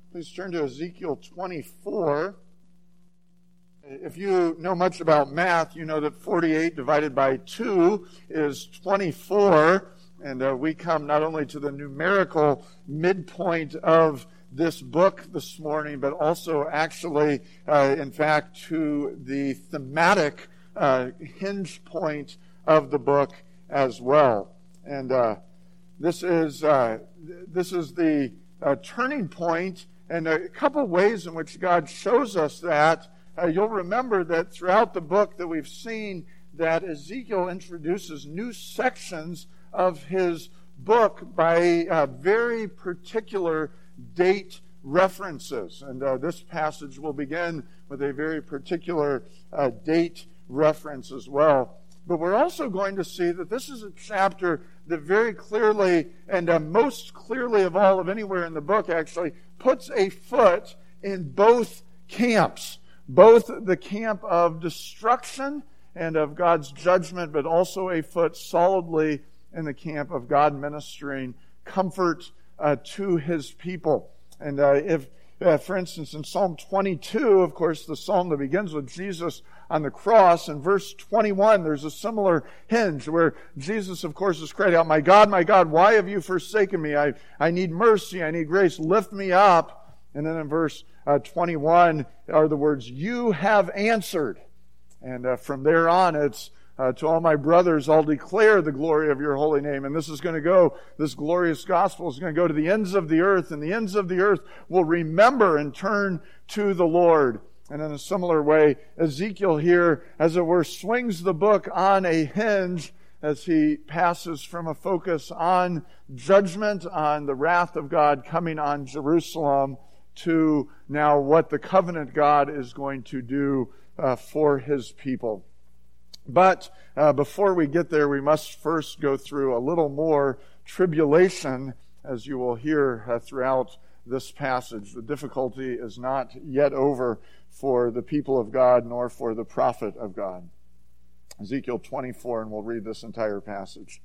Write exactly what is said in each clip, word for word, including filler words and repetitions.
Please turn to Ezekiel twenty-four. If you know much about math, you know that forty-eight divided by two is twenty-four. And uh, we come not only to the numerical midpoint of this book this morning, but also actually, uh, in fact, to the thematic uh, hinge point of the book as well. And uh, this is uh, this is the uh, turning point, and a couple ways in which God shows us that. Uh, you'll remember that throughout the book that we've seen that Ezekiel introduces new sections of his book by uh, very particular date references. And uh, this passage will begin with a very particular uh, date reference as well. But we're also going to see that this is a chapter that very clearly, and uh, most clearly of all of anywhere in the book actually, puts a foot in both camps. Both the camp of destruction and of God's judgment, but also a foot solidly in the camp of God ministering comfort uh, to His people. And uh, if, uh, for instance, in Psalm twenty-two, of course, the psalm that begins with Jesus on the cross, in verse twenty-one, there's a similar hinge where Jesus, of course, is crying out, "My God, my God, why have you forsaken me? I, I need mercy, I need grace, lift me up." And then in verse uh, twenty-one are the words, "You have answered." And uh, from there on, it's, uh, "To all my brothers, I'll declare the glory of your holy name." And this is going to go, this glorious gospel is going to go to the ends of the earth, and the ends of the earth will remember and turn to the Lord. And in a similar way, Ezekiel here, as it were, swings the book on a hinge as he passes from a focus on judgment, on the wrath of God coming on Jerusalem, to now what the covenant God is going to do uh, for His people. But uh, before we get there, we must first go through a little more tribulation, as you will hear uh, throughout this passage. The difficulty is not yet over for the people of God, nor for the prophet of God. Ezekiel twenty-four, and we'll read this entire passage.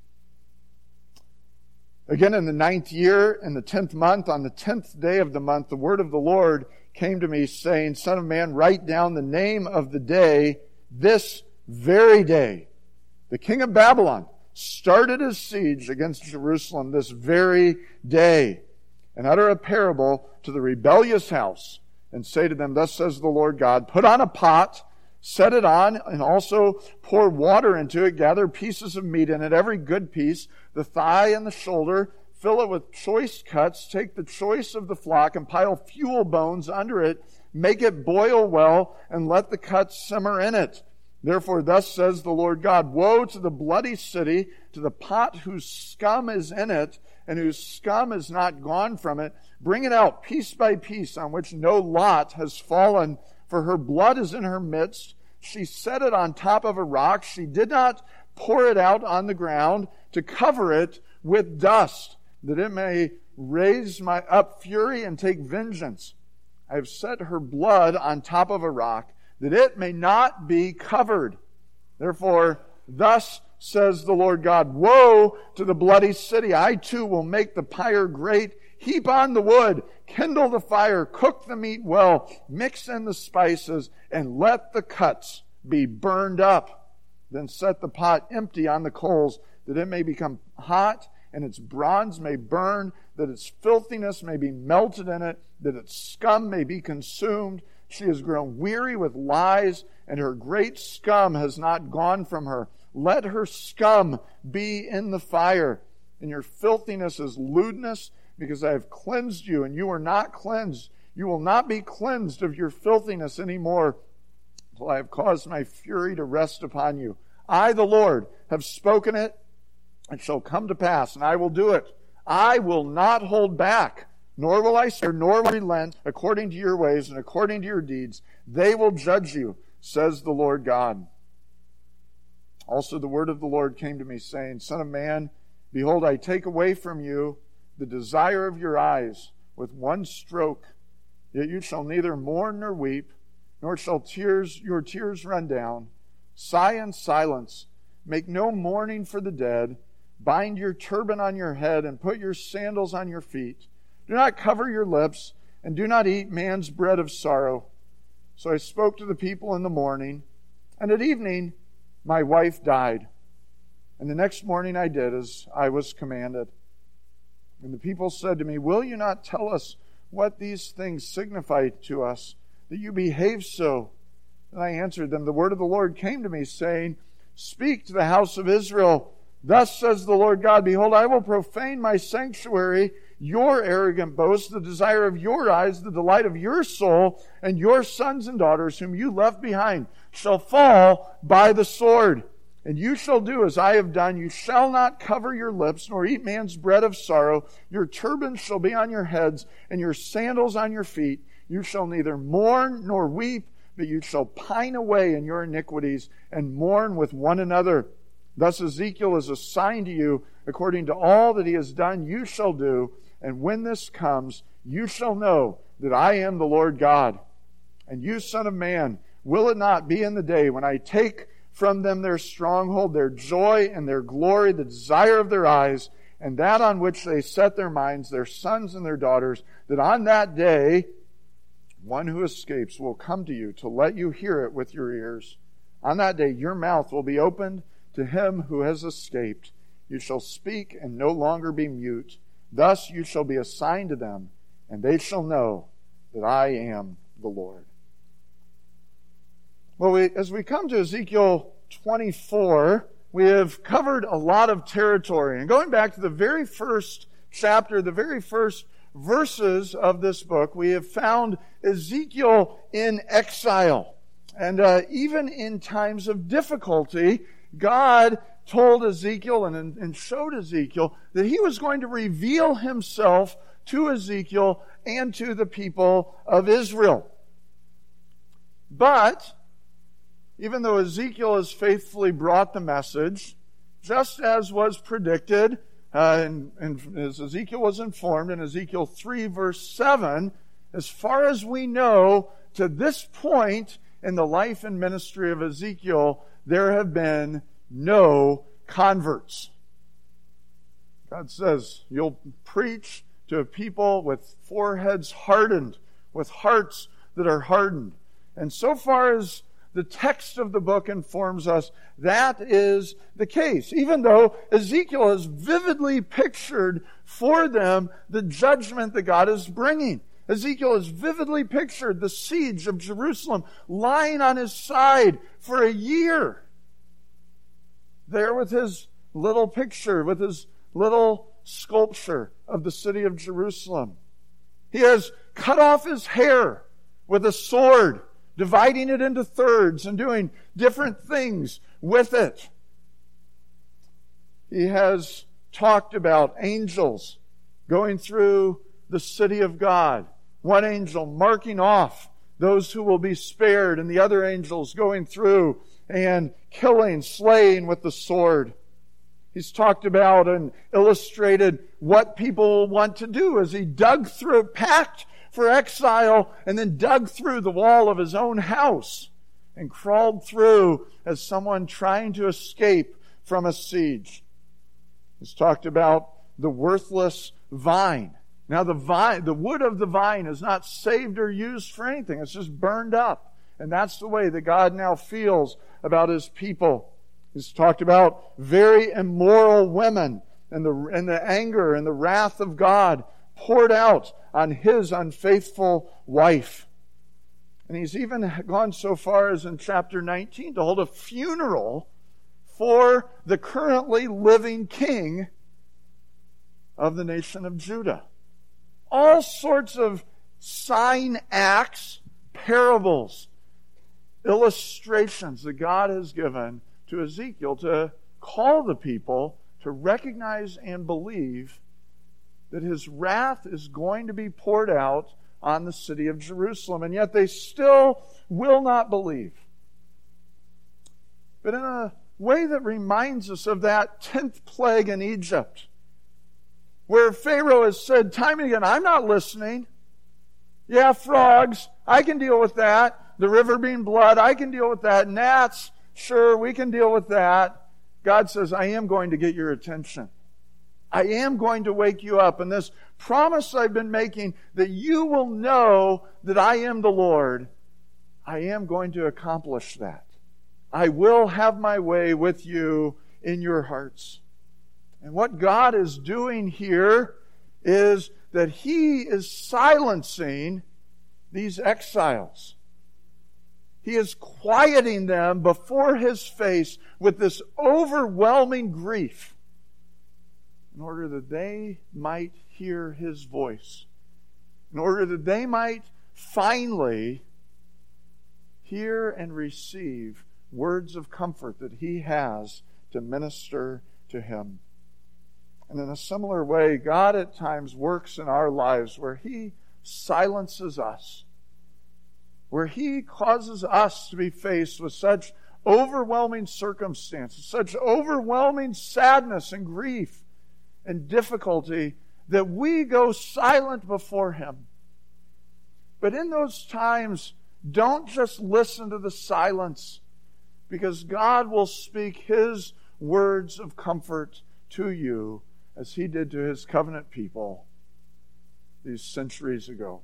"Again, in the ninth year, in the tenth month, on the tenth day of the month, the word of the Lord came to me, saying, Son of man, write down the name of the day, this very day. The king of Babylon started his siege against Jerusalem this very day. And utter a parable to the rebellious house, and say to them, Thus says the Lord God, put on a pot, set it on, and also pour water into it, gather pieces of meat in it, every good piece, the thigh and the shoulder, fill it with choice cuts, take the choice of the flock, and pile fuel bones under it, make it boil well, and let the cuts simmer in it. Therefore, thus says the Lord God, Woe to the bloody city, to the pot whose scum is in it, and whose scum is not gone from it. Bring it out piece by piece, on which no lot has fallen, for her blood is in her midst. She set it on top of a rock. She did not pour it out on the ground to cover it with dust, that it may raise my up fury and take vengeance. I have set her blood on top of a rock, that it may not be covered. Therefore, thus says the Lord God, Woe to the bloody city! I too will make the pyre great. Heap on the wood, kindle the fire, cook the meat well, mix in the spices, and let the cuts be burned up. Then set the pot empty on the coals, that it may become hot, and its bronze may burn, that its filthiness may be melted in it, that its scum may be consumed. She has grown weary with lies, and her great scum has not gone from her. Let her scum be in the fire, and your filthiness is lewdness, because I have cleansed you, and you are not cleansed. You will not be cleansed of your filthiness anymore, until I have caused my fury to rest upon you. I, the Lord, have spoken it. It shall come to pass, and I will do it. I will not hold back, nor will I spare, nor will I relent, according to your ways and according to your deeds. They will judge you, says the Lord God. Also the word of the Lord came to me, saying, Son of man, behold, I take away from you the desire of your eyes with one stroke. Yet you shall neither mourn nor weep, nor shall tears your tears run down. Sigh in silence. Make no mourning for the dead. Bind your turban on your head and put your sandals on your feet. Do not cover your lips, and do not eat man's bread of sorrow. So I spoke to the people in the morning, and at evening my wife died. And the next morning I did as I was commanded. And the people said to me, will you not tell us what these things signify to us, that you behave so? And I answered them, the word of the Lord came to me, saying, speak to the house of Israel. Thus says the Lord God, behold, I will profane my sanctuary, your arrogant boast, the desire of your eyes, the delight of your soul, and your sons and daughters whom you left behind shall fall by the sword. And you shall do as I have done. You shall not cover your lips, nor eat man's bread of sorrow. Your turbans shall be on your heads, and your sandals on your feet. You shall neither mourn nor weep, but you shall pine away in your iniquities, and mourn with one another. Thus Ezekiel is a sign to you, according to all that he has done, you shall do. And when this comes, you shall know that I am the Lord God. And you, son of man, will it not be in the day when I take from them their stronghold, their joy and their glory, the desire of their eyes, and that on which they set their minds, their sons and their daughters, that on that day one who escapes will come to you to let you hear it with your ears. On that day your mouth will be opened to him who has escaped. You shall speak and no longer be mute. Thus you shall be a sign to them, and they shall know that I am the Lord. Well, we, as we come to Ezekiel twenty-four, we have covered a lot of territory. And going back to the very first chapter, the very first verses of this book, we have found Ezekiel in exile. And uh, even in times of difficulty, God told Ezekiel and, and showed Ezekiel that he was going to reveal himself to Ezekiel and to the people of Israel. But even though Ezekiel has faithfully brought the message, just as was predicted, uh, and, and as Ezekiel was informed in Ezekiel three, verse seven, as far as we know, to this point in the life and ministry of Ezekiel, there have been no converts. God says, you'll preach to a people with foreheads hardened, with hearts that are hardened. And so far as the text of the book informs us, that is the case. Even though Ezekiel has vividly pictured for them the judgment that God is bringing. Ezekiel has vividly pictured the siege of Jerusalem lying on his side for a year. There with his little picture, with his little sculpture of the city of Jerusalem. He has cut off his hair with a sword, dividing it into thirds and doing different things with it. He has talked about angels going through the city of God. One angel marking off those who will be spared, and the other angels going through and killing, slaying with the sword. He's talked about and illustrated what people want to do as he dug through, packed for exile, and then dug through the wall of his own house and crawled through as someone trying to escape from a siege. He's talked about the worthless vine. Now the vine, the wood of the vine is not saved or used for anything. It's just burned up. And that's the way that God now feels about his people. He's talked about very immoral women and the, and the anger and the wrath of God poured out on his unfaithful wife. And he's even gone so far as in chapter nineteen to hold a funeral for the currently living king of the nation of Judah. All sorts of sign acts, parables, illustrations that God has given to Ezekiel to call the people to recognize and believe that his wrath is going to be poured out on the city of Jerusalem. And yet they still will not believe. But in a way that reminds us of that tenth plague in Egypt, where Pharaoh has said time and again, I'm not listening. Yeah, frogs, I can deal with that. The river being blood, I can deal with that. Gnats, sure, we can deal with that. God says, I am going to get your attention. I am going to wake you up. And this promise I've been making that you will know that I am the Lord, I am going to accomplish that. I will have my way with you in your hearts. And what God is doing here is that He is silencing these exiles. He is quieting them before His face with this overwhelming grief in order that they might hear His voice, in order that they might finally hear and receive words of comfort that He has to minister to him. And in a similar way, God at times works in our lives where He silences us, where He causes us to be faced with such overwhelming circumstances, such overwhelming sadness and grief and difficulty that we go silent before Him. But in those times, don't just listen to the silence, because God will speak His words of comfort to you as He did to His covenant people these centuries ago.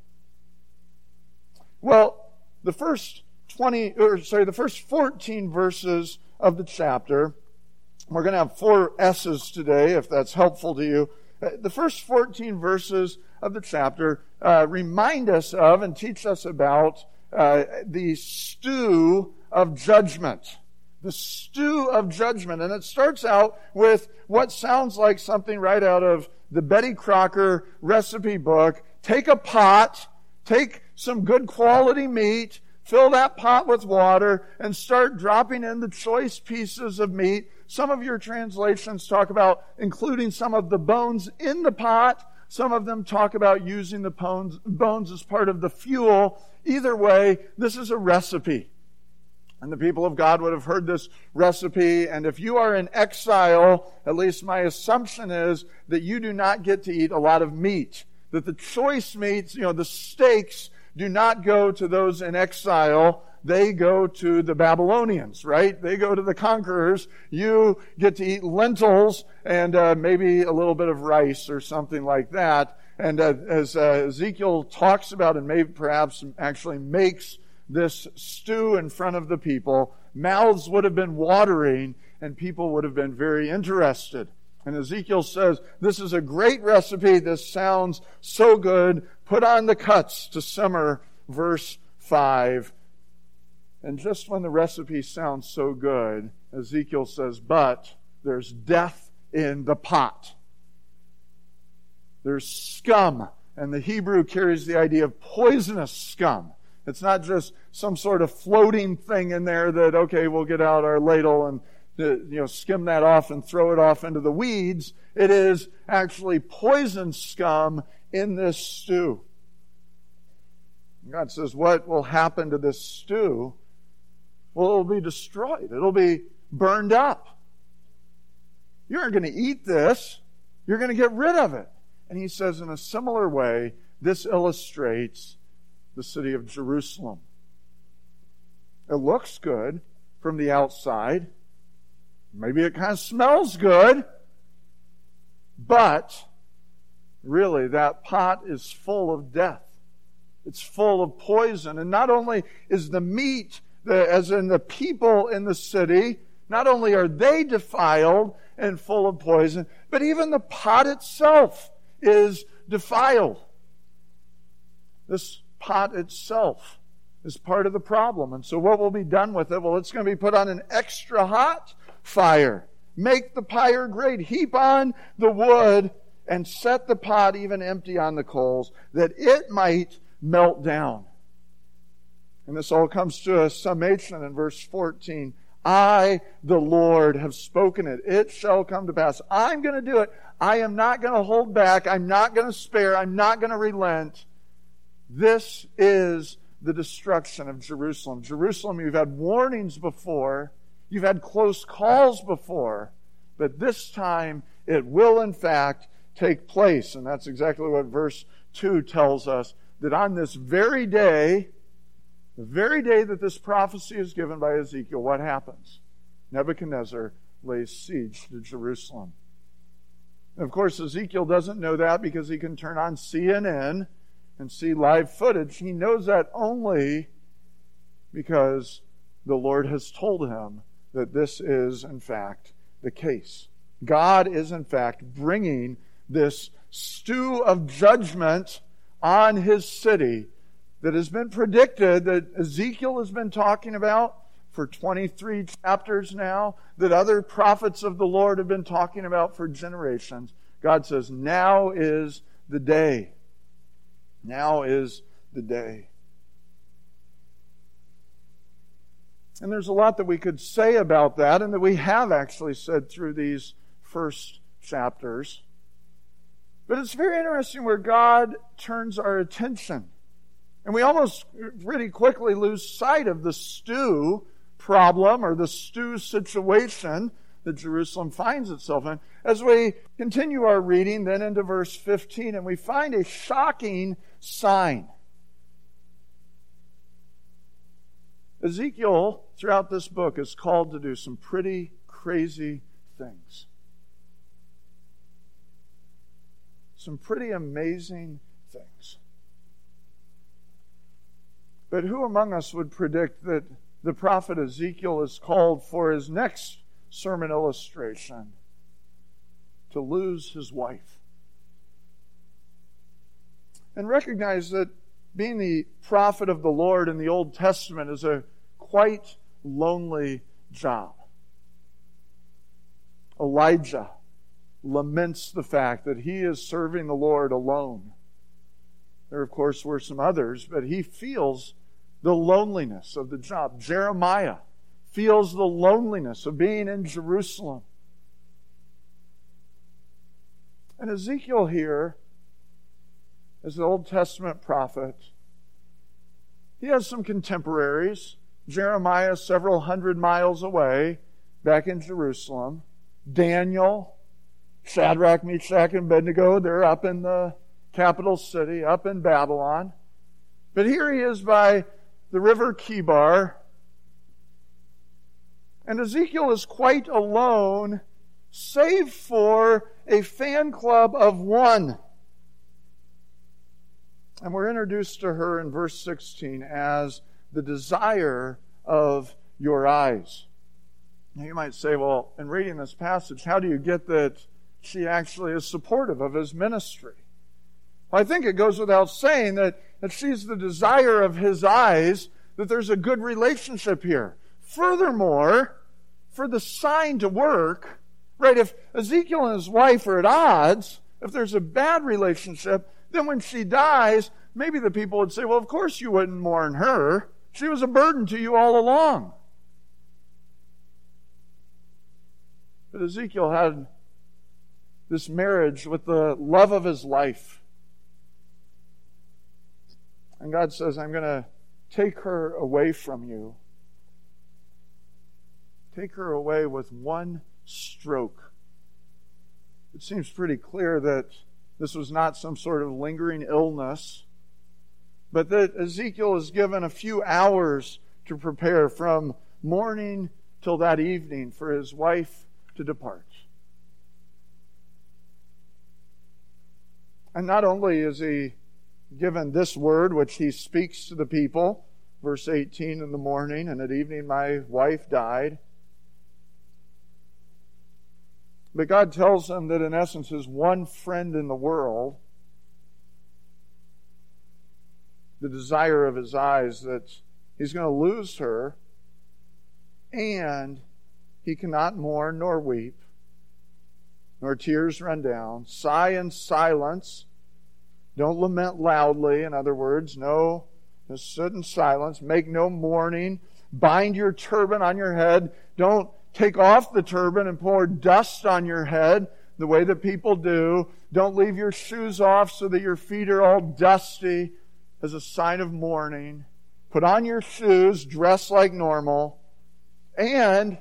Well, the first twenty, or sorry, the first fourteen verses of the chapter, we're going to have four S's today, if that's helpful to you. The first fourteen verses of the chapter uh, remind us of and teach us about uh, the stew of judgment. The stew of judgment. And it starts out with what sounds like something right out of the Betty Crocker recipe book. Take a pot, take some good quality meat, fill that pot with water, and start dropping in the choice pieces of meat. Some of your translations talk about including some of the bones in the pot. Some of them talk about using the bones, bones as part of the fuel. Either way, this is a recipe. And the people of God would have heard this recipe. And if you are in exile, at least my assumption is that you do not get to eat a lot of meat. That the choice meats, you know, the steaks do not go to those in exile. They go to the Babylonians, right? They go to the conquerors. You get to eat lentils and uh, maybe a little bit of rice or something like that. And uh, as uh, Ezekiel talks about and maybe perhaps actually makes this stew in front of the people, mouths would have been watering and people would have been very interested. And Ezekiel says, this is a great recipe. This sounds so good. Put on the cuts to simmer, verse five. And just when the recipe sounds so good, Ezekiel says, but there's death in the pot. There's scum. And the Hebrew carries the idea of poisonous scum. It's not just some sort of floating thing in there that, okay, we'll get out our ladle and you know skim that off and throw it off into the weeds. It is actually poison scum in this stew. God says, what will happen to this stew? Well, it'll be destroyed. It'll be burned up. You aren't going to eat this. You're going to get rid of it. And he says, in a similar way, this illustrates the city of Jerusalem. It looks good from the outside. Maybe it kind of smells good. But really, that pot is full of death. It's full of poison. And not only is the meat, the, as in the people in the city, not only are they defiled and full of poison, but even the pot itself is defiled. This pot itself is part of the problem. And so what will be done with it? Well, it's going to be put on an extra hot fire. Make the pyre great. Heap on the wood and set the pot even empty on the coals, that it might melt down. And this all comes to a summation in verse fourteen. I, the Lord, have spoken it. It shall come to pass. I'm going to do it. I am not going to hold back. I'm not going to spare. I'm not going to relent. This is the destruction of Jerusalem. Jerusalem, you've had warnings before. You've had close calls before. But this time, it will in fact take place. And that's exactly what verse two tells us. That on this very day, the very day that this prophecy is given by Ezekiel, what happens? Nebuchadnezzar lays siege to Jerusalem. And of course, Ezekiel doesn't know that because he can turn on C N N and see live footage. He knows that only because the Lord has told him that this is, in fact, the case. God is, in fact, bringing this stew of judgment on his city that has been predicted, that Ezekiel has been talking about for twenty-three chapters now, that other prophets of the Lord have been talking about for generations. God says, now is the day. Now is the day. And there's a lot that we could say about that, and that we have actually said through these first chapters. But it's very interesting where God turns our attention. And we almost pretty quickly lose sight of the stew problem or the stew situation that Jerusalem finds itself in. As we continue our reading then into verse fifteen, and we find a shocking sign. Ezekiel, throughout this book, is called to do some pretty crazy things. Some pretty amazing things. But who among us would predict that the prophet Ezekiel is called for his next sermon illustration to lose his wife? And recognize that being the prophet of the Lord in the Old Testament is a quite lonely job. Elijah laments the fact that he is serving the Lord alone. There, of course, were some others, but he feels the loneliness of the job. Jeremiah feels the loneliness of being in Jerusalem. And Ezekiel here, as the Old Testament prophet, he has some contemporaries. Jeremiah, several hundred miles away, back in Jerusalem. Daniel, Shadrach, Meshach, and Abednego, they're up in the capital city, up in Babylon. But here he is by the river Kibar. And Ezekiel is quite alone, save for a fan club of one. And we're introduced to her in verse sixteen as the desire of your eyes. Now you might say, well, in reading this passage, how do you get that she actually is supportive of his ministry? Well, I think it goes without saying that, that she's the desire of his eyes, that there's a good relationship here. Furthermore, for the sign to work, right, if Ezekiel and his wife are at odds, if there's a bad relationship, then when she dies, maybe the people would say, well, of course you wouldn't mourn her. She was a burden to you all along. But Ezekiel had this marriage with the love of his life. And God says, I'm going to take her away from you. Take her away with one stroke. It seems pretty clear that this was not some sort of lingering illness, but that Ezekiel is given a few hours to prepare from morning till that evening for his wife to depart. And not only is he given this word, which he speaks to the people, verse eighteen, in the morning, and at evening my wife died. But God tells him that in essence his one friend in the world, the desire of his eyes, that he's going to lose her, and he cannot mourn nor weep, nor tears run down. Sigh in silence. Don't lament loudly. In other words, no, just sit in silence. Make no mourning. Bind your turban on your head. Don't take off the turban and pour dust on your head the way that people do. Don't leave your shoes off so that your feet are all dusty as a sign of mourning. Put on your shoes, dress like normal. And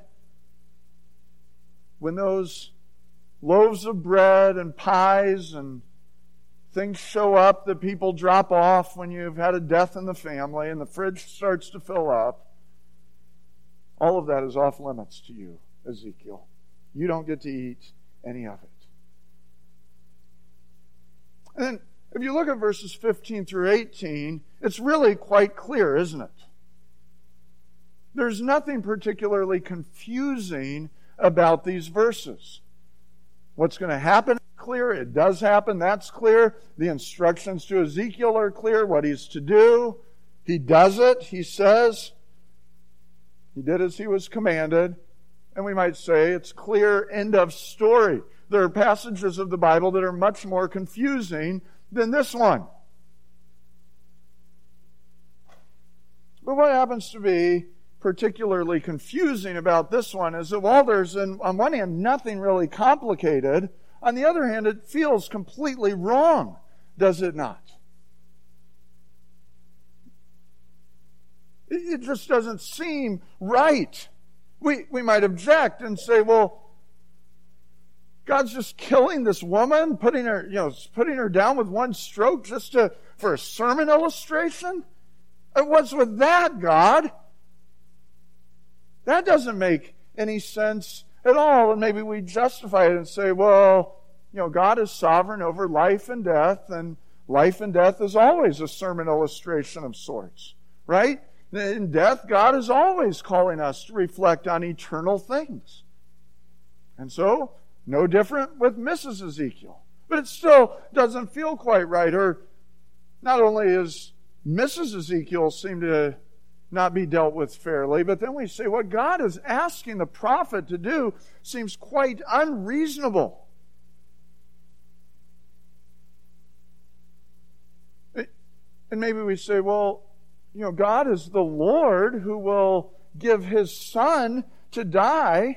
when those loaves of bread and pies and things show up that people drop off when you've had a death in the family and the fridge starts to fill up, all of that is off limits to you, Ezekiel. You don't get to eat any of it. And then, if you look at verses fifteen through eighteen, it's really quite clear, isn't it? There's nothing particularly confusing about these verses. What's going to happen is clear. It does happen. That's clear. The instructions to Ezekiel are clear. What he's to do. He does it. He says. He did as he was commanded. And we might say it's clear, end of story. There are passages of the Bible that are much more confusing than this one. But what happens to be particularly confusing about this one is that while there's, in, on one hand, nothing really complicated, on the other hand, it feels completely wrong, does it not? It just doesn't seem right. We, we might object and say, well, God's just killing this woman, putting her, you know, putting her down with one stroke just to, for a sermon illustration? And what's with that, God? That doesn't make any sense at all. And maybe we justify it and say, well, you know, God is sovereign over life and death, and life and death is always a sermon illustration of sorts, right? In death, God is always calling us to reflect on eternal things. And so, no different with Missus Ezekiel. But it still doesn't feel quite right. Or not only is Missus Ezekiel seem to not be dealt with fairly, but then we say what God is asking the prophet to do seems quite unreasonable. And maybe we say, well, you know, God is the Lord who will give His Son to die.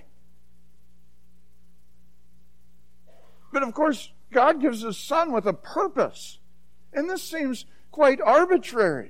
But of course, God gives His Son with a purpose. And this seems quite arbitrary.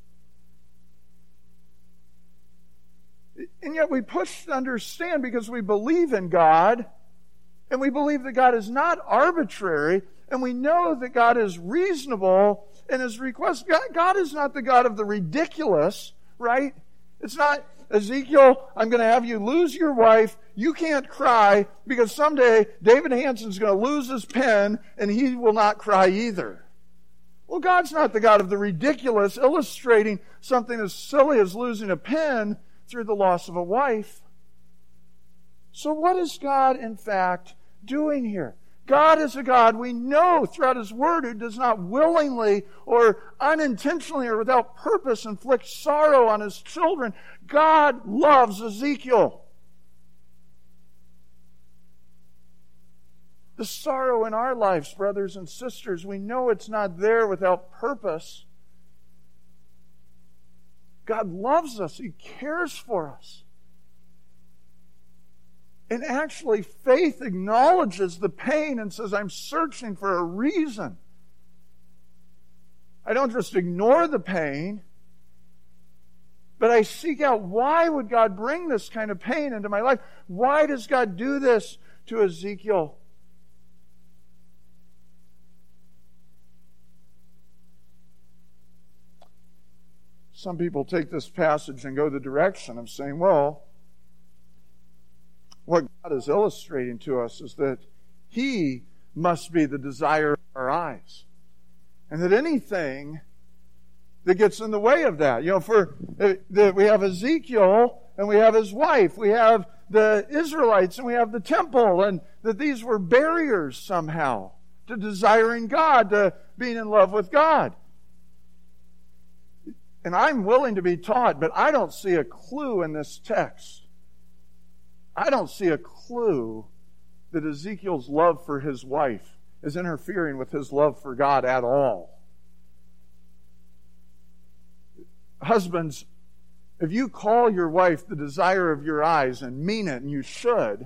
And yet we push to understand because we believe in God, and we believe that God is not arbitrary, and we know that God is reasonable in His request. God, God is not the God of the ridiculous, right? It's not, Ezekiel, I'm going to have you lose your wife. You can't cry because someday David Hansen's going to lose his pen and he will not cry either. Well, God's not the God of the ridiculous, illustrating something as silly as losing a pen through the loss of a wife. So what is God, in fact, doing here? God is a God we know throughout His Word who does not willingly or unintentionally or without purpose inflict sorrow on His children. God loves Ezekiel. The sorrow in our lives, brothers and sisters, we know it's not there without purpose. God loves us. He cares for us. And actually, faith acknowledges the pain and says, I'm searching for a reason. I don't just ignore the pain, but I seek out, why would God bring this kind of pain into my life? Why does God do this to Ezekiel? Some people take this passage and go the direction of saying, well, what God is illustrating to us is that He must be the desire of our eyes. And that anything that gets in the way of that, you know, for that we have Ezekiel and we have his wife, we have the Israelites and we have the temple, and that these were barriers somehow to desiring God, to being in love with God. And I'm willing to be taught, but I don't see a clue in this text. I don't see a clue that Ezekiel's love for his wife is interfering with his love for God at all. Husbands, if you call your wife the desire of your eyes and mean it, and you should,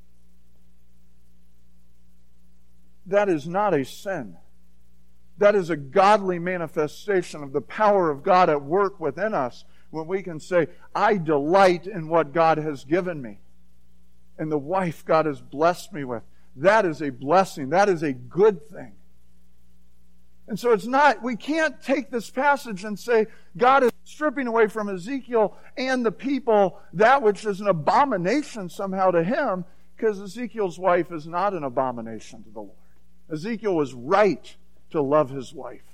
that is not a sin. That is a godly manifestation of the power of God at work within us when we can say, I delight in what God has given me and the wife God has blessed me with. That is a blessing. That is a good thing. And so it's not, we can't take this passage and say God is stripping away from Ezekiel and the people that which is an abomination somehow to him, because Ezekiel's wife is not an abomination to the Lord. Ezekiel was right to love his wife.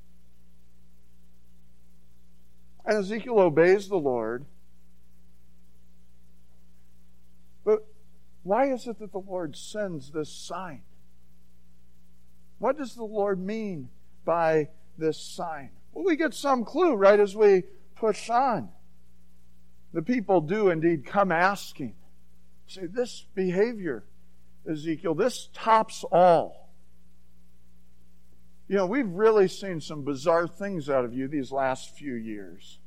And Ezekiel obeys the Lord. But why is it that the Lord sends this sign? What does the Lord mean by this sign? Well, we get some clue right as we push on. The people do indeed come asking. Say, this behavior, Ezekiel, this tops all. You know, we've really seen some bizarre things out of you these last few years.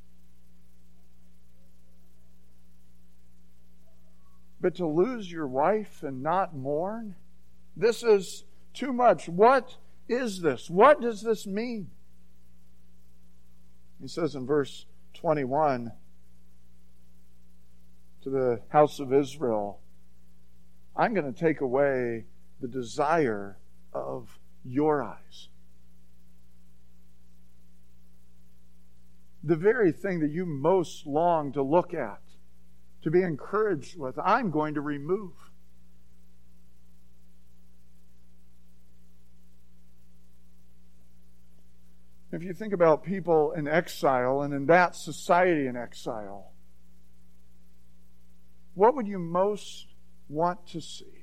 But to lose your wife and not mourn, this is too much. What is this? What does this mean? He says in verse twenty-one to the house of Israel, I'm going to take away the desire of your eyes. The very thing that you most long to look at, to be encouraged with, I'm going to remove. If you think about people in exile and in that society in exile, what would you most want to see?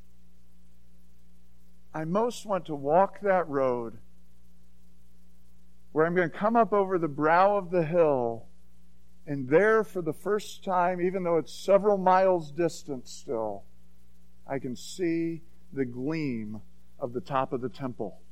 I most want to walk that road where I'm going to come up over the brow of the hill, and there for the first time, even though it's several miles distant still, I can see the gleam of the top of the temple.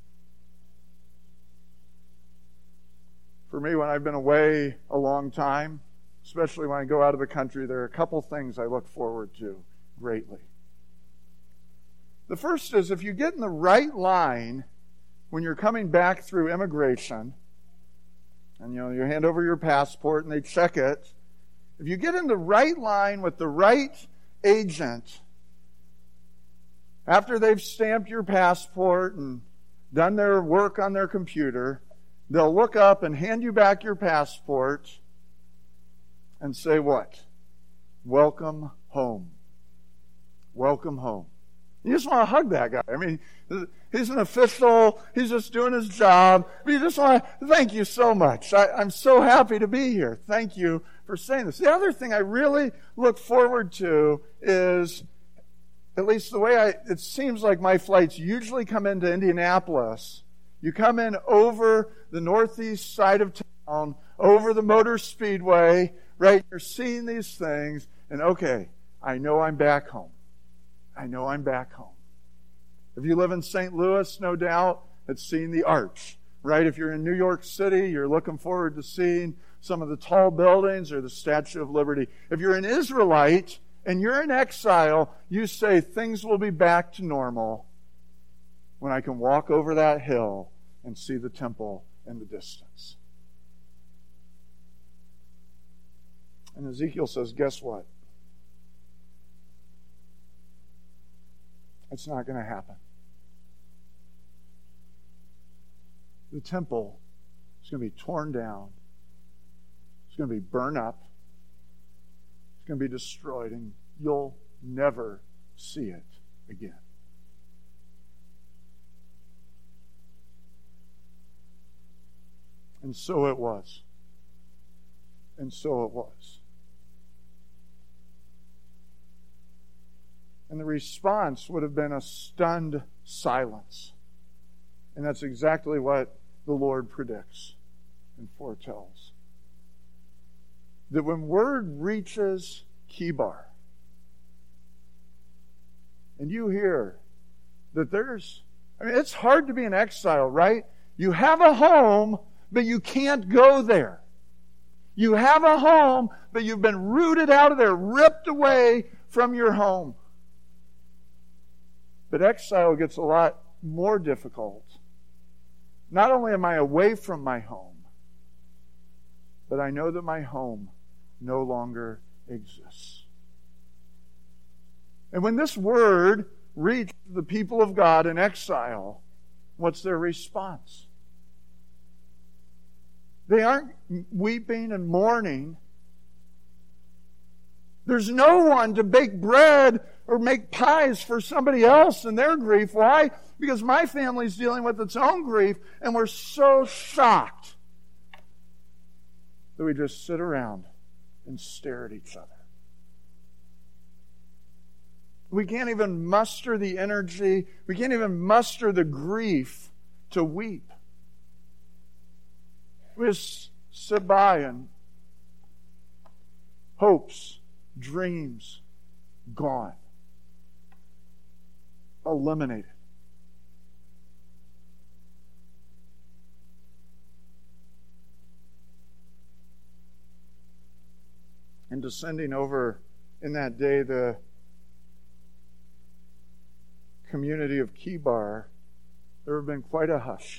For me, when I've been away a long time, especially when I go out of the country, there are a couple things I look forward to greatly. The first is if you get in the right line when you're coming back through immigration, and you know, you hand over your passport and they check it, if you get in the right line with the right agent, after they've stamped your passport and done their work on their computer, they'll look up and hand you back your passport and say what? Welcome home. Welcome home. You just want to hug that guy. I mean, he's an official. He's just doing his job. But you just want to, thank you so much. I, I'm so happy to be here. Thank you for saying this. The other thing I really look forward to is, at least the way I, it seems like my flights usually come into Indianapolis. You come in over the northeast side of town, over the Motor Speedway, right? You're seeing these things, and okay, I know I'm back home. I know I'm back home. If you live in Saint Louis, no doubt, it's seeing the arch, right? If you're in New York City, you're looking forward to seeing some of the tall buildings or the Statue of Liberty. If you're an Israelite and you're in exile, you say things will be back to normal when I can walk over that hill and see the temple in the distance. And Ezekiel says, guess what? It's not going to happen. The temple is going to be torn down. It's going to be burned up. It's going to be destroyed, and you'll never see it again. And so it was. And so it was. And the response would have been a stunned silence. And that's exactly what the Lord predicts and foretells. That when word reaches Kibar, and you hear that there's, I mean, it's hard to be in exile, right? You have a home, but you can't go there. You have a home, but you've been rooted out of there, ripped away from your home. But exile gets a lot more difficult. Not only am I away from my home, but I know that my home no longer exists. And when this word reached the people of God in exile, what's their response? They aren't weeping and mourning. There's no one to bake bread or make pies for somebody else in their grief. Why? Because my family's dealing with its own grief, and we're so shocked that we just sit around and stare at each other. We can't even muster the energy, we can't even muster the grief to weep. We just sit by and hopes, dreams, gone. Eliminated. And descending over in that day, the community of Kibar, there have been quite a hush.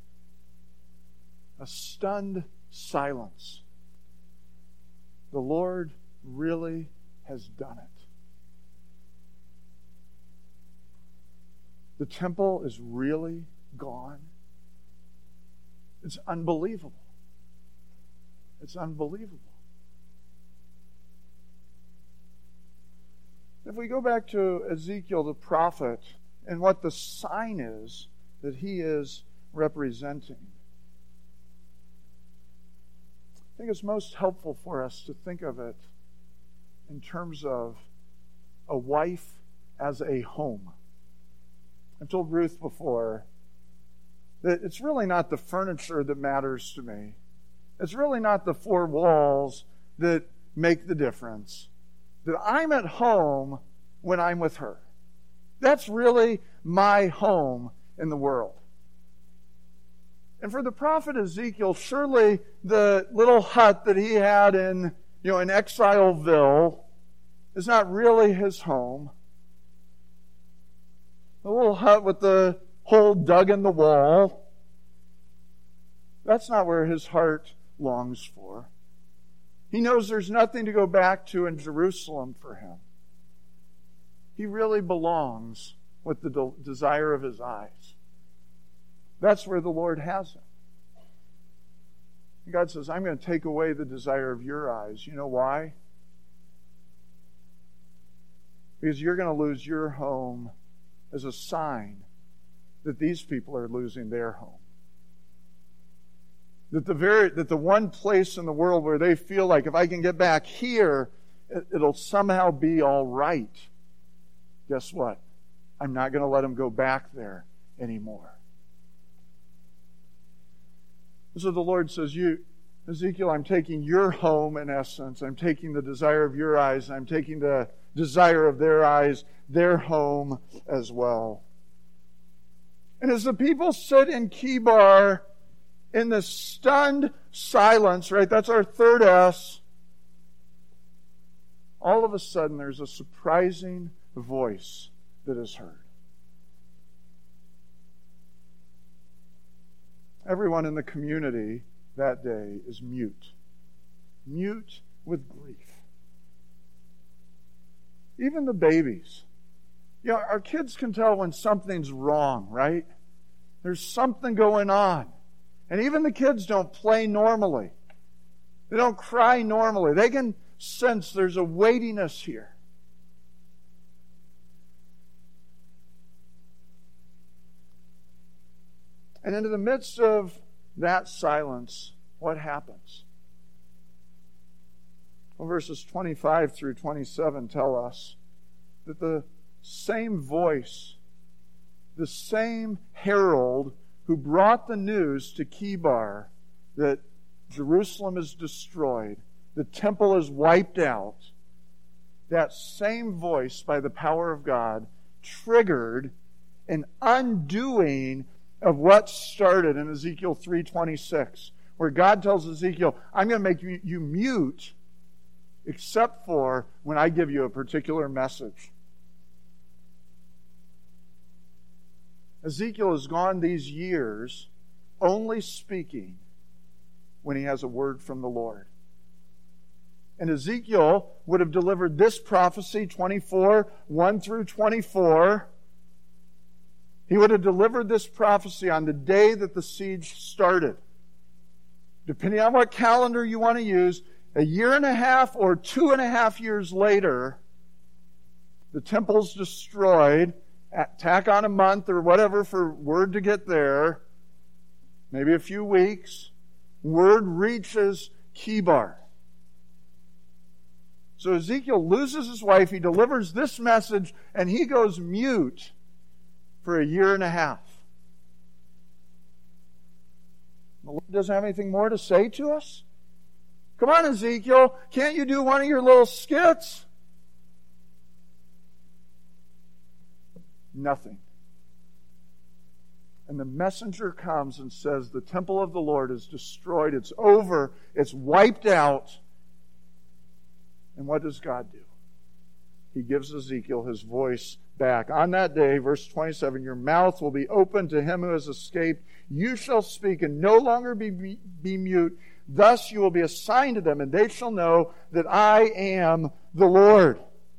A stunned silence. The Lord really has done it. The temple is really gone. It's unbelievable. It's unbelievable. If we go back to Ezekiel the prophet and what the sign is that he is representing, I think it's most helpful for us to think of it in terms of a wife as a home. I've told Ruth before that it's really not the furniture that matters to me. It's really not the four walls that make the difference. That I'm at home when I'm with her. That's really my home in the world. And for the prophet Ezekiel, surely the little hut that he had in, you know, in Exileville is not really his home. The little hut with the hole dug in the wall, that's not where his heart longs for. He knows there's nothing to go back to in Jerusalem for him. He really belongs with the de- desire of his eyes. That's where the Lord has him. And God says, I'm going to take away the desire of your eyes. You know why? Because you're going to lose your home as a sign that these people are losing their home. That the very that the one place in the world where they feel like if I can get back here, it, it'll somehow be all right. Guess what? I'm not going to let them go back there anymore. So the Lord says, "You, Ezekiel, I'm taking your home in essence. I'm taking the desire of your eyes. I'm taking the desire of their eyes, their home as well." And as the people sit in Kibar, in this stunned silence, right? That's our third S. All of a sudden, there's a surprising voice that is heard. Everyone in the community that day is mute. Mute with grief. Even the babies. You know, our kids can tell when something's wrong, right? There's something going on. And even the kids don't play normally. They don't cry normally. They can sense there's a weightiness here. And into the midst of that silence, what happens? Well, verses twenty-five through twenty-seven tell us that the same voice, the same herald who brought the news to Kibar that Jerusalem is destroyed, the temple is wiped out, that same voice, by the power of God, triggered an undoing of what started in Ezekiel three twenty-six, where God tells Ezekiel, I'm going to make you, you mute except for when I give you a particular message. Ezekiel has gone these years only speaking when he has a word from the Lord. And Ezekiel would have delivered this prophecy, twenty-four, one through twenty-four. He would have delivered this prophecy on the day that the siege started. Depending on what calendar you want to use, A year and a half or two and a half years later, the temple's destroyed. Tack on a month or whatever for word to get there. Maybe a few weeks. Word reaches Kibar. So Ezekiel loses his wife. He delivers this message and he goes mute for a year and a half. The Lord doesn't have anything more to say to us? Come on, Ezekiel. Can't you do one of your little skits? Nothing. And the messenger comes and says, the temple of the Lord is destroyed. It's over. It's wiped out. And what does God do? He gives Ezekiel his voice back. On that day, verse twenty-seven, your mouth will be open to him who has escaped. You shall speak and no longer be, be, be mute. Thus you will be a sign to them, and they shall know that I am the Lord.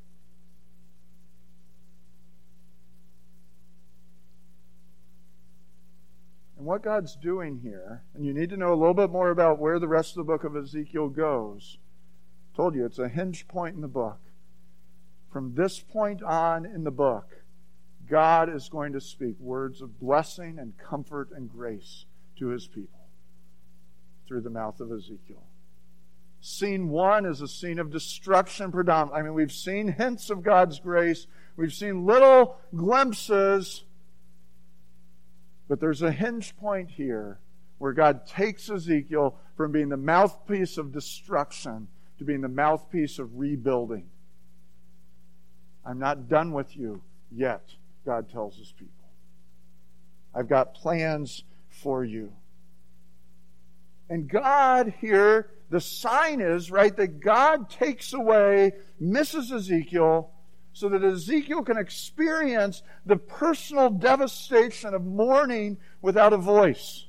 And what God's doing here, and you need to know a little bit more about where the rest of the book of Ezekiel goes. I told you, it's a hinge point in the book. From this point on in the book, God is going to speak words of blessing and comfort and grace to his people through the mouth of Ezekiel. Scene one is a scene of destruction predominantly. I mean, we've seen hints of God's grace. We've seen little glimpses. But there's a hinge point here where God takes Ezekiel from being the mouthpiece of destruction to being the mouthpiece of rebuilding. I'm not done with you yet, God tells his people. I've got plans for you. And God here, the sign is, right, that God takes away Missus Ezekiel so that Ezekiel can experience the personal devastation of mourning without a voice.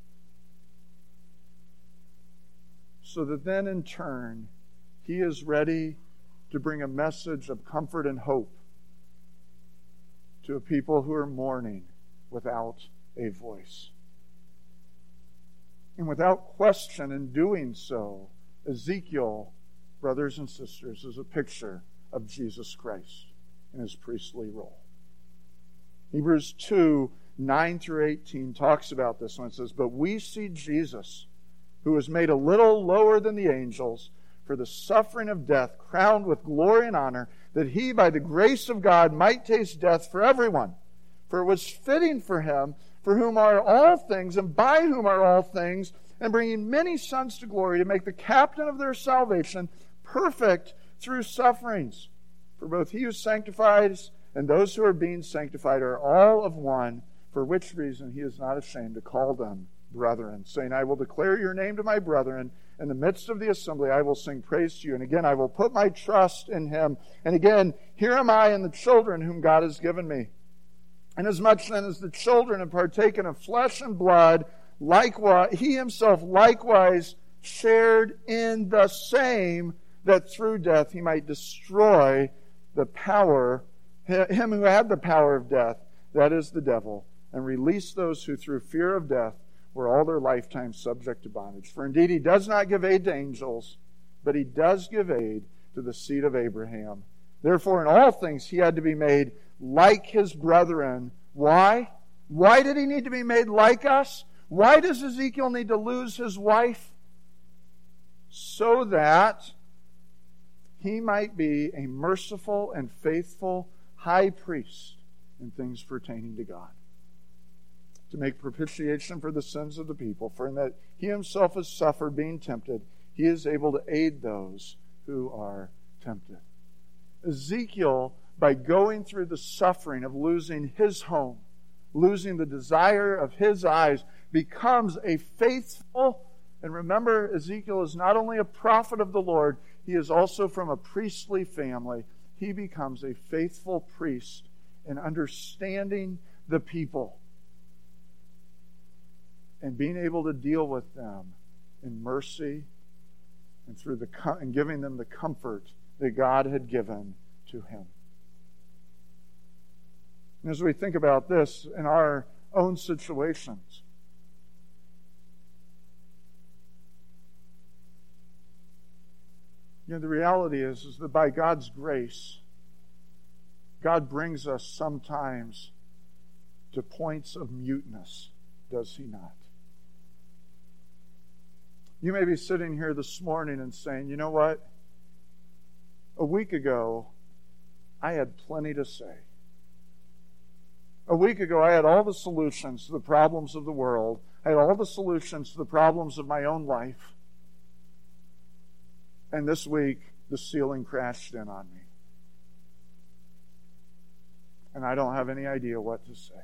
So that then in turn, he is ready to bring a message of comfort and hope to a people who are mourning without a voice. And without question, in doing so, Ezekiel, brothers and sisters, is a picture of Jesus Christ in his priestly role. Hebrews two, nine through eighteen talks about this when it says, but we see Jesus, who was made a little lower than the angels, for the suffering of death, crowned with glory and honor, that he, by the grace of God, might taste death for everyone. For it was fitting for him, for whom are all things, and by whom are all things, and bringing many sons to glory, to make the captain of their salvation perfect through sufferings. For both he who sanctifies and those who are being sanctified are all of one, for which reason he is not ashamed to call them brethren, saying, I will declare your name to my brethren. In the midst of the assembly, I will sing praise to you. And again, I will put my trust in him. And again, here am I and the children whom God has given me. Inasmuch then as the children have partaken of flesh and blood, likewise, he himself likewise shared in the same, that through death he might destroy the power, him who had the power of death, that is the devil, and release those who through fear of death were all their lifetime subject to bondage. For indeed he does not give aid to angels, but he does give aid to the seed of Abraham. Therefore in all things he had to be made like his brethren. Why? Why did he need to be made like us? Why does Ezekiel need to lose his wife? So that he might be a merciful and faithful high priest in things pertaining to God, to make propitiation for the sins of the people. For in that he himself has suffered being tempted, he is able to aid those who are tempted. Ezekiel, by going through the suffering of losing his home, losing the desire of his eyes, becomes a faithful, and remember, Ezekiel is not only a prophet of the Lord, he is also from a priestly family. He becomes a faithful priest in understanding the people and being able to deal with them in mercy and through the and giving them the comfort that God had given to him. And as we think about this in our own situations, You know, the reality is, is that by God's grace, God brings us sometimes to points of muteness, does He not? You may be sitting here this morning and saying, you know what? A week ago, I had plenty to say. A week ago, I had all the solutions to the problems of the world. I had all the solutions to the problems of my own life. And this week, the ceiling crashed in on me. And I don't have any idea what to say.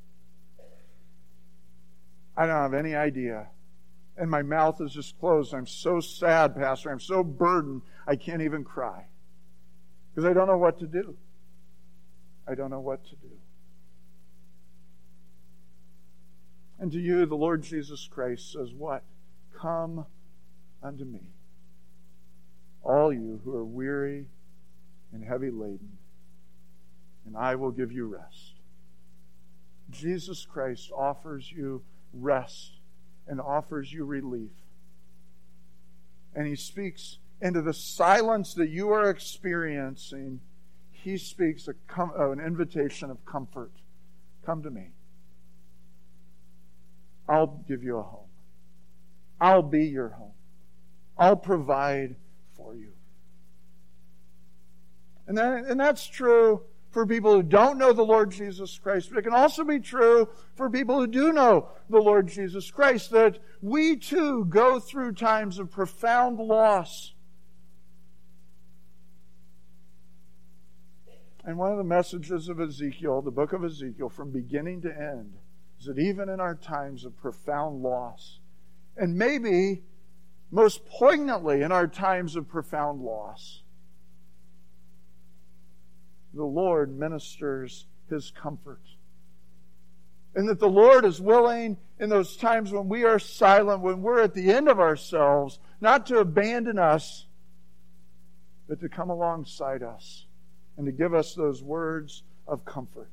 I don't have any idea. And my mouth is just closed. I'm so sad, Pastor. I'm so burdened, I can't even cry. Because I don't know what to do. I don't know what to do. And to you, the Lord Jesus Christ says what? Come unto me, all you who are weary and heavy laden, and I will give you rest. Jesus Christ offers you rest and offers you relief. And He speaks into the silence that you are experiencing. He speaks a com- uh, an invitation of comfort. Come to me. I'll give you a home. I'll be your home. I'll provide for you. And, that, and that's true for people who don't know the Lord Jesus Christ, but it can also be true for people who do know the Lord Jesus Christ, that we too go through times of profound loss. And one of the messages of Ezekiel, the book of Ezekiel, from beginning to end, is that even in our times of profound loss, and maybe most poignantly in our times of profound loss, the Lord ministers His comfort. And that the Lord is willing in those times when we are silent, when we're at the end of ourselves, not to abandon us, but to come alongside us and to give us those words of comfort.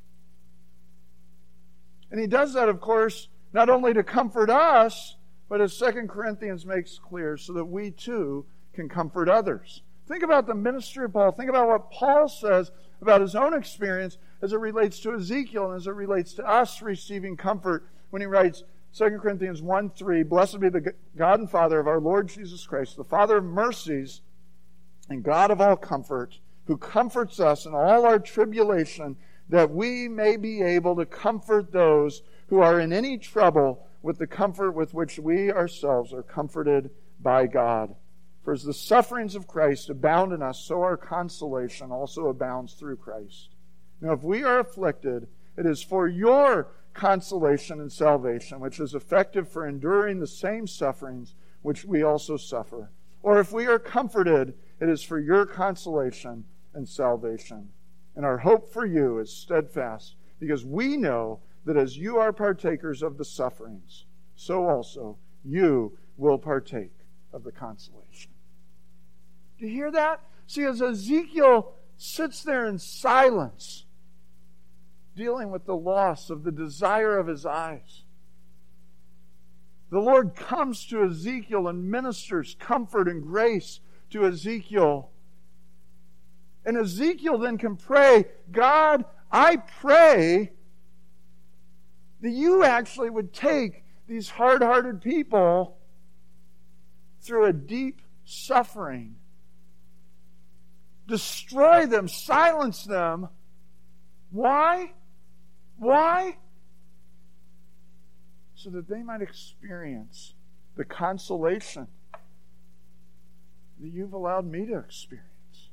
And He does that, of course, not only to comfort us, but as Second Corinthians makes clear, so that we too can comfort others. Think about the ministry of Paul. Think about what Paul says about his own experience as it relates to Ezekiel and as it relates to us receiving comfort when he writes Second Corinthians one three, Blessed be the God and Father of our Lord Jesus Christ, the Father of mercies and God of all comfort, who comforts us in all our tribulation, that we may be able to comfort those who are in any trouble with the comfort with which we ourselves are comforted by God. For as the sufferings of Christ abound in us, so our consolation also abounds through Christ. Now, if we are afflicted, it is for your consolation and salvation, which is effective for enduring the same sufferings which we also suffer. Or if we are comforted, it is for your consolation and salvation. And our hope for you is steadfast, because we know that as you are partakers of the sufferings, so also you will partake of the consolation. Do you hear that? See, as Ezekiel sits there in silence, dealing with the loss of the desire of his eyes, the Lord comes to Ezekiel and ministers comfort and grace to Ezekiel. And Ezekiel then can pray, God, I pray that you actually would take these hard-hearted people through a deep suffering. Destroy them, silence them. Why? Why? So that they might experience the consolation that you've allowed me to experience.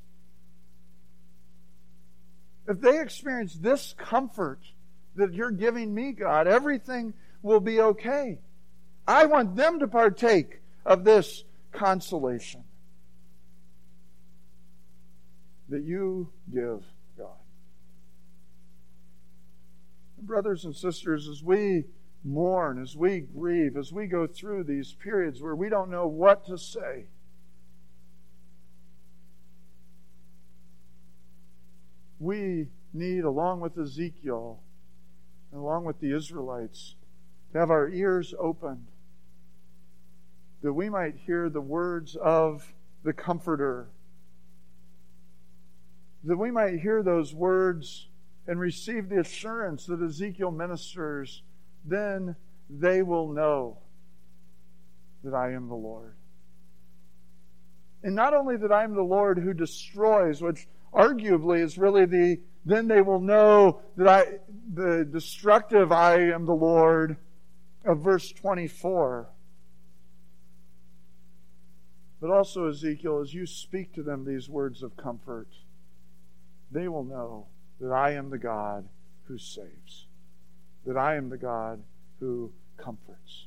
If they experience this comfort that you're giving me, God, everything will be okay. I want them to partake of this consolation that you give, God. And brothers and sisters, as we mourn, as we grieve, as we go through these periods where we don't know what to say, we need, along with Ezekiel, and along with the Israelites, to have our ears opened, that we might hear the words of the Comforter. That we might hear those words and receive the assurance that Ezekiel ministers, then they will know that I am the Lord. And not only that I am the Lord who destroys, which arguably is really the, then they will know that I, the destructive I am the Lord of verse twenty-four. But also, Ezekiel, as you speak to them these words of comfort, they will know that I am the God who saves, that I am the God who comforts.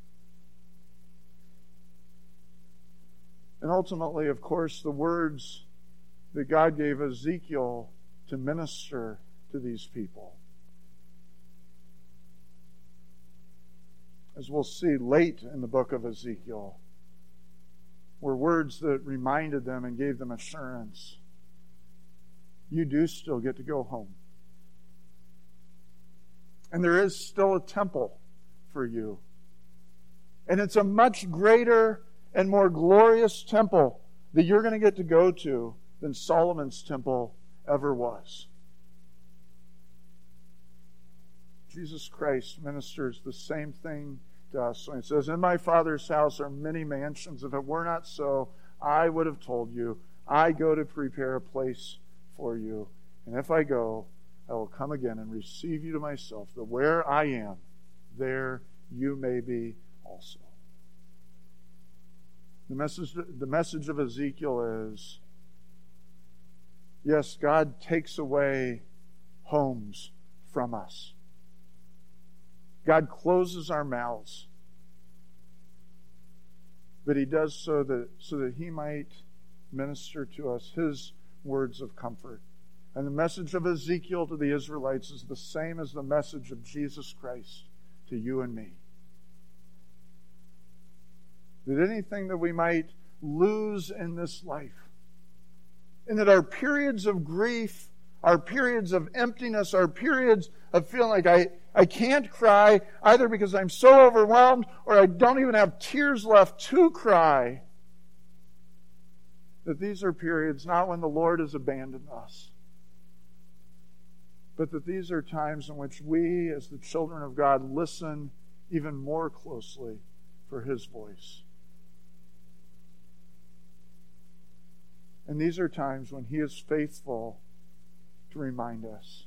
And ultimately, of course, the words that God gave Ezekiel to minister to these people. As we'll see late in the book of Ezekiel, were words that reminded them and gave them assurance. You do still get to go home. And there is still a temple for you. And it's a much greater and more glorious temple that you're going to get to go to than Solomon's temple ever was. Jesus Christ ministers the same thing to us. So he says, in my Father's house are many mansions. If it were not so, I would have told you, I go to prepare a place for you. And if I go, I will come again and receive you to myself, that where I am, there you may be also. The message, the message of Ezekiel is, yes, God takes away homes from us. God closes our mouths. But he does so that, so that he might minister to us his words of comfort. And the message of Ezekiel to the Israelites is the same as the message of Jesus Christ to you and me. That anything that we might lose in this life, and that our periods of grief, our periods of emptiness, our periods of feeling like I, I can't cry either because I'm so overwhelmed or I don't even have tears left to cry, that these are periods not when the Lord has abandoned us, but that these are times in which we, as the children of God, listen even more closely for his voice. And these are times when he is faithful to remind us,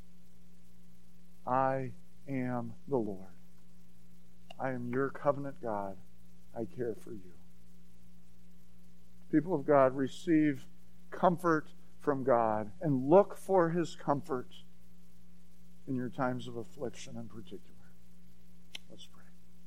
I am the Lord. I am your covenant God. I care for you. People of God, receive comfort from God and look for his comfort in your times of affliction in particular. Let's pray.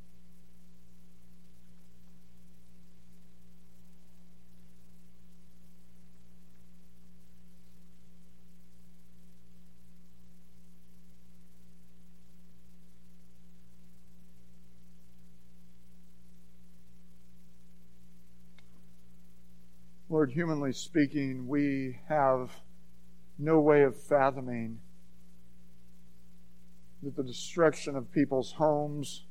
Lord, humanly speaking, we have no way of fathoming that the destruction of people's homes,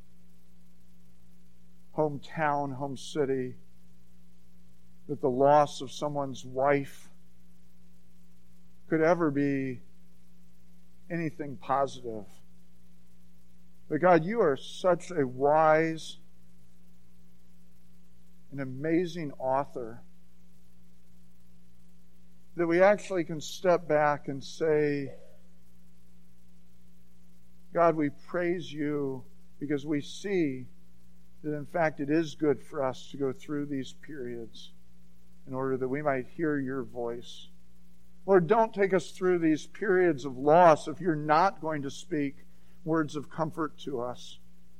hometown, home city, that the loss of someone's wife could ever be anything positive. But God, you are such a wise and amazing author that we actually can step back and say, God, we praise you because we see that in fact it is good for us to go through these periods in order that we might hear your voice. Lord, don't take us through these periods of loss if you're not going to speak words of comfort to us.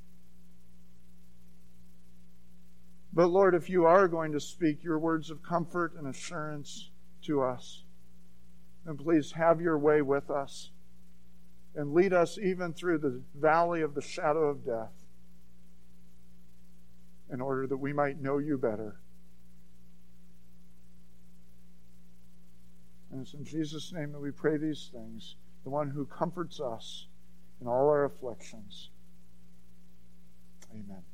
But Lord, if you are going to speak your words of comfort and assurance to us, then please have your way with us and lead us even through the valley of the shadow of death in order that we might know you better. And it's in Jesus' name that we pray these things, the one who comforts us in all our afflictions. Amen.